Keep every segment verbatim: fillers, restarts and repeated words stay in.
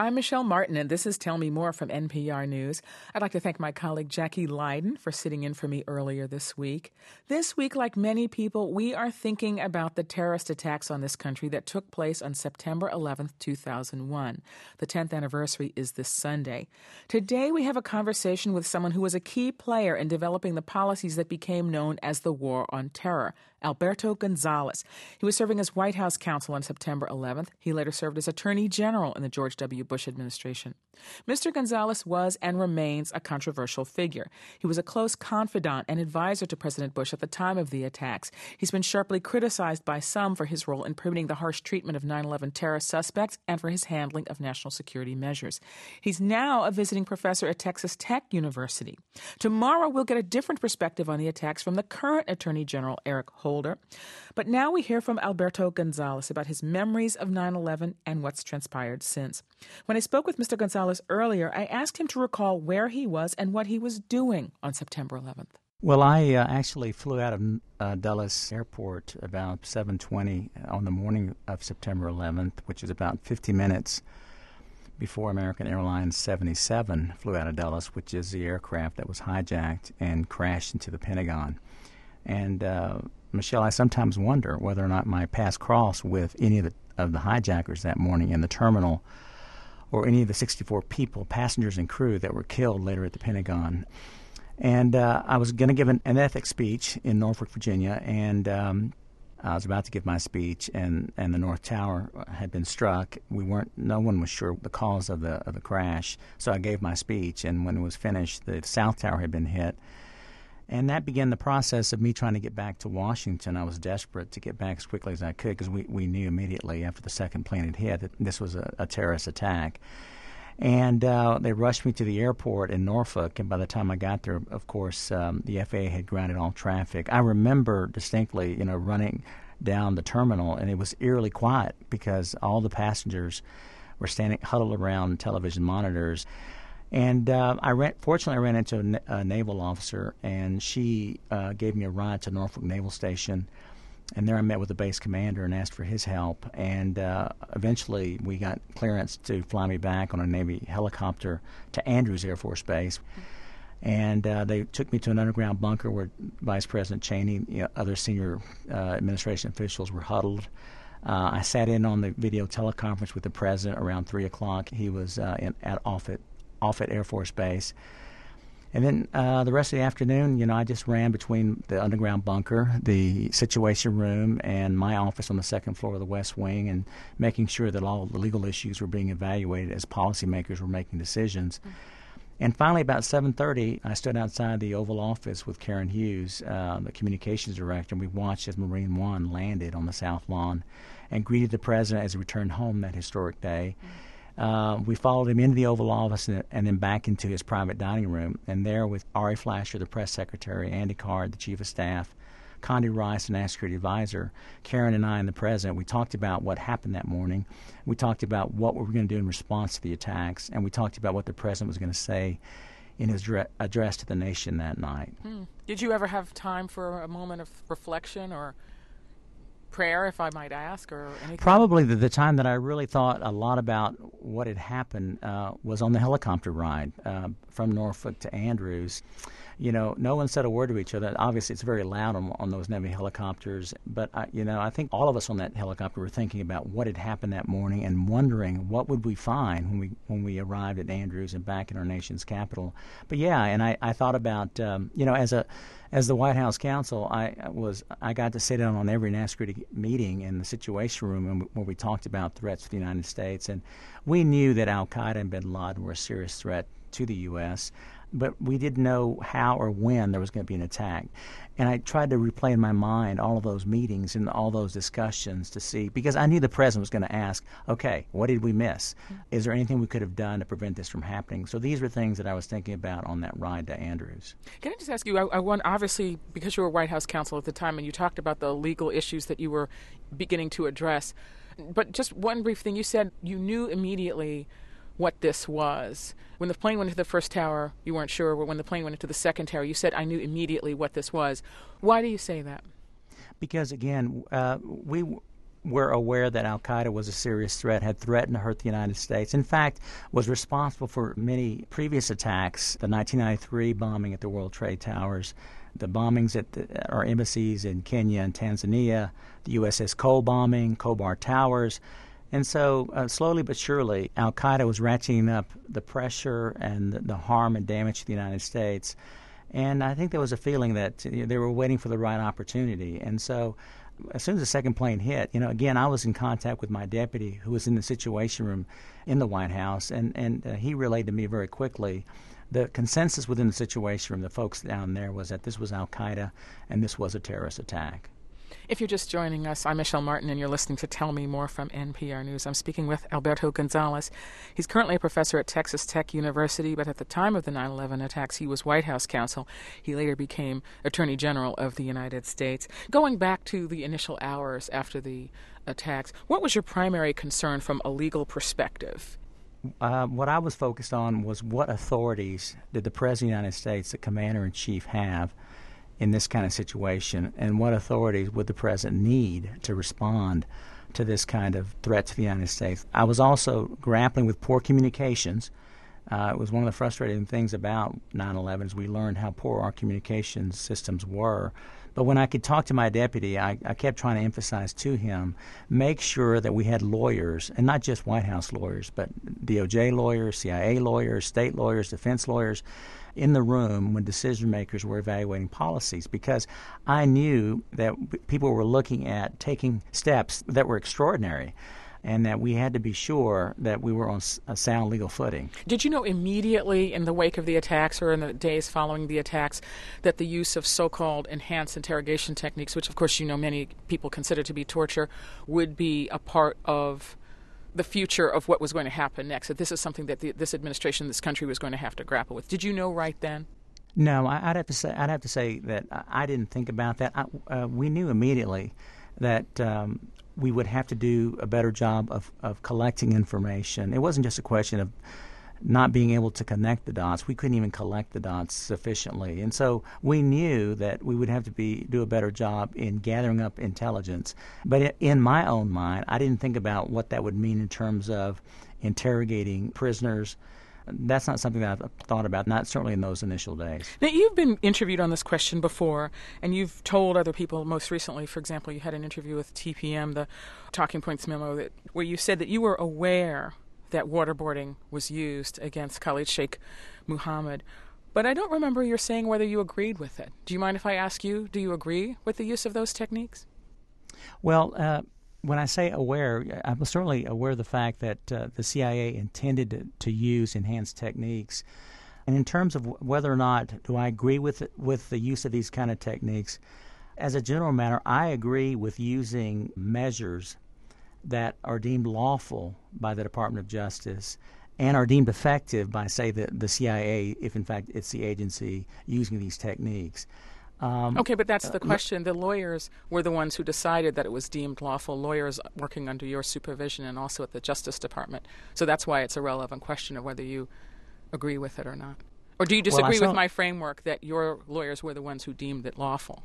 I'm Michelle Martin, and this is Tell Me More from N P R News. I'd like to thank my colleague Jackie Leiden for sitting in for me earlier this week. This week, like many people, we are thinking about the terrorist attacks on this country that took place on September eleventh, two thousand one. The tenth anniversary is this Sunday. Today, we have a conversation with someone who was a key player in developing the policies that became known as the War on Terror, Alberto Gonzales. He was serving as White House counsel on September eleventh. He later served as Attorney General in the George W. Bush administration. Mister Gonzales was and remains a controversial figure. He was a close confidant and advisor to President Bush at the time of the attacks. He's been sharply criticized by some for his role in permitting the harsh treatment of nine eleven terrorist suspects and for his handling of national security measures. He's now a visiting professor at Texas Tech University. Tomorrow, we'll get a different perspective on the attacks from the current Attorney General, Eric Holder. But now we hear from Alberto Gonzales about his memories of nine eleven and what's transpired since. When I spoke with Mister Gonzales earlier, I asked him to recall where he was and what he was doing on September eleventh. Well, I uh, actually flew out of uh, Dulles Airport about seven twenty on the morning of September eleventh, which is about fifty minutes before American Airlines seventy-seven flew out of Dulles, which is the aircraft that was hijacked and crashed into the Pentagon. And, uh, Michelle, I sometimes wonder whether or not my paths crossed with any of the, of the hijackers that morning in the terminal, or any of the sixty-four people, passengers and crew, that were killed later at the Pentagon. And uh, I was going to give an, an ethics speech in Norfolk, Virginia, and um, I was about to give my speech, and, and the North Tower had been struck. We weren't, no one was sure the cause of the of the crash, so I gave my speech, and when it was finished, the South Tower had been hit. And that began the process of me trying to get back to Washington. I was desperate to get back as quickly as I could because we, we knew immediately after the second plane had hit that this was a, a terrorist attack. And uh, they rushed me to the airport in Norfolk, and by the time I got there, of course, um, the F A A had grounded all traffic. I remember distinctly, you know, running down the terminal, and it was eerily quiet because all the passengers were standing huddled around television monitors. And uh, I ran, fortunately, I ran into a, na- a naval officer, and she uh, gave me a ride to Norfolk Naval Station. And there I met with the base commander and asked for his help. And uh, eventually, we got clearance to fly me back on a Navy helicopter to Andrews Air Force Base. And uh, they took me to an underground bunker where Vice President Cheney, you know, other senior uh, administration officials were huddled. Uh, I sat in on the video teleconference with the president around three o'clock. He was uh, in, at Offutt. Offutt Air Force Base. And then uh, the rest of the afternoon, you know, I just ran between the underground bunker, the Situation Room, and my office on the second floor of the West Wing, and making sure that all the legal issues were being evaluated as policymakers were making decisions. Mm-hmm. And finally, about seven thirty, I stood outside the Oval Office with Karen Hughes, uh, the communications director, and we watched as Marine One landed on the South Lawn and greeted the president as he returned home that historic day. Mm-hmm. Uh, we followed him into the Oval Office and, and then back into his private dining room. And there with Ari Fleischer, the press secretary, Andy Card, the chief of staff, Condi Rice, the national security advisor, Karen and I and the president, we talked about what happened that morning. We talked about what we were going to do in response to the attacks. And we talked about what the president was going to say in his dre- address to the nation that night. Hmm. Did you ever have time for a moment of reflection or prayer, if I might ask, or anything? Probably the, the time that I really thought a lot about what had happened uh, was on the helicopter ride uh, from Norfolk to Andrews. You know, no one said a word to each other. Obviously, it's very loud on, on those Navy helicopters. But, I, you know, I think all of us on that helicopter were thinking about what had happened that morning and wondering what would we find when we when we arrived at Andrews and back in our nation's capital. But, yeah, and I, I thought about, um, you know, as a as the White House counsel, I was I got to sit in on every national security meeting in the Situation Room where we talked about threats to the United States. And we knew that al-Qaeda and bin Laden were a serious threat to the U S, but we didn't know how or when there was going to be an attack. And I tried to replay in my mind all of those meetings and all those discussions to see, because I knew the president was going to ask, okay, what did we miss? Mm-hmm. Is there anything we could have done to prevent this from happening? So these were things that I was thinking about on that ride to Andrews. Can I just ask you, I, I want, obviously, because you were White House counsel at the time and you talked about the legal issues that you were beginning to address, but just one brief thing, you said you knew immediately what this was. When the plane went into the first tower, you weren't sure, but when the plane went into the second tower, you said, I knew immediately what this was. Why do you say that? Because, again, uh, we were aware that al-Qaeda was a serious threat, had threatened to hurt the United States. In fact, was responsible for many previous attacks, the nineteen ninety-three bombing at the World Trade Towers, the bombings at the, our embassies in Kenya and Tanzania, the U S S Cole bombing, Khobar Towers. And so uh, slowly but surely, al-Qaeda was ratcheting up the pressure and the, the harm and damage to the United States. And I think there was a feeling that you know, they were waiting for the right opportunity. And so as soon as the second plane hit, you know, again, I was in contact with my deputy who was in the Situation Room in the White House, and, and uh, he relayed to me very quickly the consensus within the Situation Room, the folks down there, was that this was al-Qaeda and this was a terrorist attack. If you're just joining us, I'm Michelle Martin, and you're listening to Tell Me More from N P R News. I'm speaking with Alberto Gonzales. He's currently a professor at Texas Tech University, but at the time of the nine eleven attacks, he was White House counsel. He later became Attorney General of the United States. Going back to the initial hours after the attacks, what was your primary concern from a legal perspective? Uh, what I was focused on was what authorities did the President of the United States, the Commander-in-Chief, have in this kind of situation, and what authorities would the President need to respond to this kind of threat to the United States. I was also grappling with poor communications. Uh, it was one of the frustrating things about nine eleven is we learned how poor our communications systems were. But when I could talk to my deputy, I, I kept trying to emphasize to him, make sure that we had lawyers, and not just White House lawyers, but D O J lawyers, C I A lawyers, state lawyers, defense lawyers, in the room when decision makers were evaluating policies, because I knew that people were looking at taking steps that were extraordinary, and that we had to be sure that we were on a sound legal footing. Did you know immediately in the wake of the attacks or in the days following the attacks that the use of so-called enhanced interrogation techniques, which of course you know many people consider to be torture, would be a part of the future of what was going to happen next, that this is something that the, this administration, this country was going to have to grapple with? Did you know right then? No, I, I'd have to say I'd have to say that I, I didn't think about that. I, uh, we knew immediately that um, we would have to do a better job of, of collecting information. It wasn't just a question of not being able to connect the dots. We couldn't even collect the dots sufficiently. And so we knew that we would have to be do a better job in gathering up intelligence. But in my own mind, I didn't think about what that would mean in terms of interrogating prisoners. That's not something that I've thought about, not certainly in those initial days. Now, you've been interviewed on this question before, and you've told other people, most recently, for example, you had an interview with T P M, the Talking Points memo, that, where you said that you were aware that waterboarding was used against Khalid Sheikh Mohammed. But I don't remember your saying whether you agreed with it. Do you mind if I ask you, do you agree with the use of those techniques? Well, uh, when I say aware, I'm certainly aware of the fact that uh, the C I A intended to, to use enhanced techniques. And in terms of whether or not do I agree with it, with the use of these kind of techniques, as a general matter, I agree with using measures that are deemed lawful by the Department of Justice and are deemed effective by, say, the, the C I A, if in fact it's the agency using these techniques. Um, okay, but that's the question. The lawyers were the ones who decided that it was deemed lawful, lawyers working under your supervision and also at the Justice Department. So that's why it's a relevant question of whether you agree with it or not. Or do you disagree well, with my framework that your lawyers were the ones who deemed it lawful?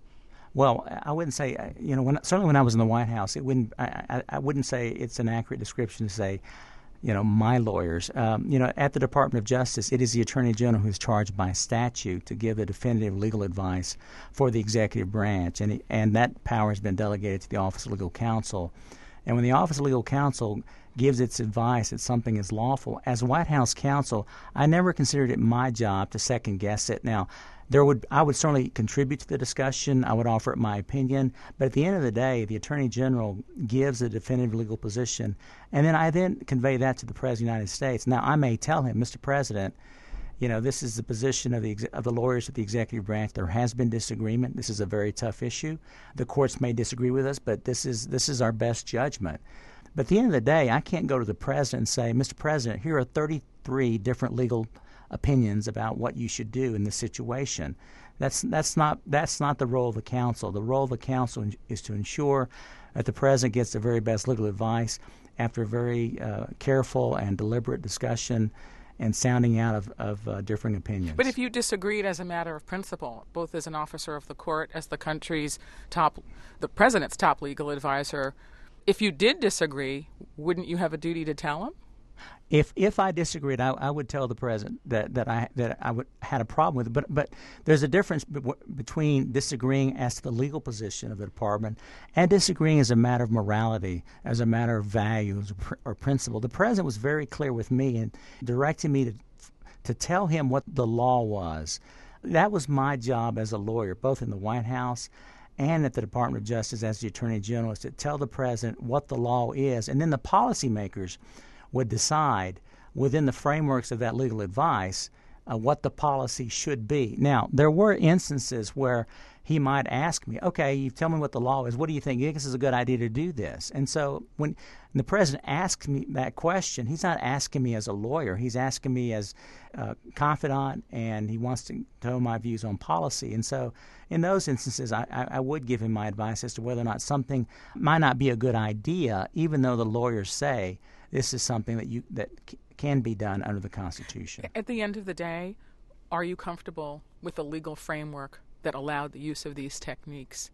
Well, I wouldn't say, you know, when, certainly when I was in the White House, it wouldn't. I, I, I wouldn't say it's an accurate description to say, you know, my lawyers. Um, you know, at the Department of Justice, it is the Attorney General who is charged by statute to give the definitive legal advice for the executive branch, and and that power has been delegated to the Office of Legal Counsel. And when the Office of Legal Counsel gives its advice that something is lawful, as White House counsel, I never considered it my job to second guess it. Now, There would I would certainly contribute to the discussion. I would offer my opinion. But at the end of the day, the Attorney General gives a definitive legal position, and then I then convey that to the President of the United States. Now, I may tell him, Mister President, you know, this is the position of the of the lawyers at the executive branch. There has been disagreement. This is a very tough issue. The courts may disagree with us, but this is this is our best judgment. But at the end of the day, I can't go to the President and say, Mister President, here are thirty-three different legal opinions about what you should do in this situation. That's that's not that's not the role of the counsel. The role of the counsel is to ensure that the President gets the very best legal advice after a very uh, careful and deliberate discussion and sounding out of, of uh, differing opinions. But if you disagreed as a matter of principle, both as an officer of the court, as the country's top, the President's top legal advisor, If you did disagree, wouldn't you have a duty to tell him? If if I disagreed, I, I would tell the president that, that I that I would had a problem with it. But but there's a difference be- between disagreeing as to the legal position of the department and disagreeing as a matter of morality, as a matter of values or, or principle. The president was very clear with me and directing me to to tell him what the law was. That was my job as a lawyer, both in the White House and at the Department of Justice as the Attorney General, is to tell the president what the law is, and then the policymakers would decide within the frameworks of that legal advice uh, what the policy should be. Now, there were instances where he might ask me, okay, you tell me what the law is. What do you think? You think this is a good idea to do this? And so when the president asks me that question, he's not asking me as a lawyer. He's asking me as a confidant, and he wants to know my views on policy. And so in those instances, I, I, I would give him my advice as to whether or not something might not be a good idea, even though the lawyers say this is something that you that c- can be done under the Constitution. At the end of the day, are you comfortable with the legal framework that allowed the use of these techniques?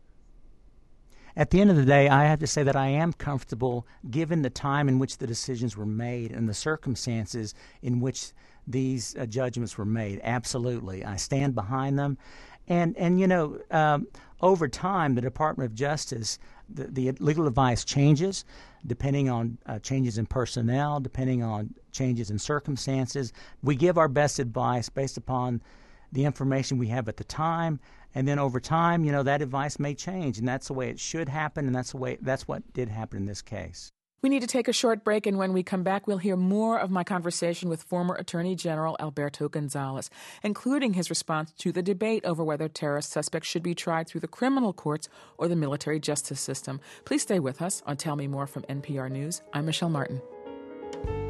At the end of the day, I have to say that I am comfortable given the time in which the decisions were made and the circumstances in which these uh, judgments were made. Absolutely. I stand behind them. And, and you know, um, over time, the Department of Justice, the, the legal advice changes depending on uh, changes in personnel, depending on changes in circumstances. We give our best advice based upon the information we have at the time, and then over time, you know, that advice may change, and that's the way it should happen, and that's the way that's what did happen in this case. We need to take a short break, and when we come back, we'll hear more of my conversation with former Attorney General Alberto Gonzales, including his response to the debate over whether terrorist suspects should be tried through the criminal courts or the military justice system. Please stay with us on Tell Me More from N P R News. I'm Michelle Martin.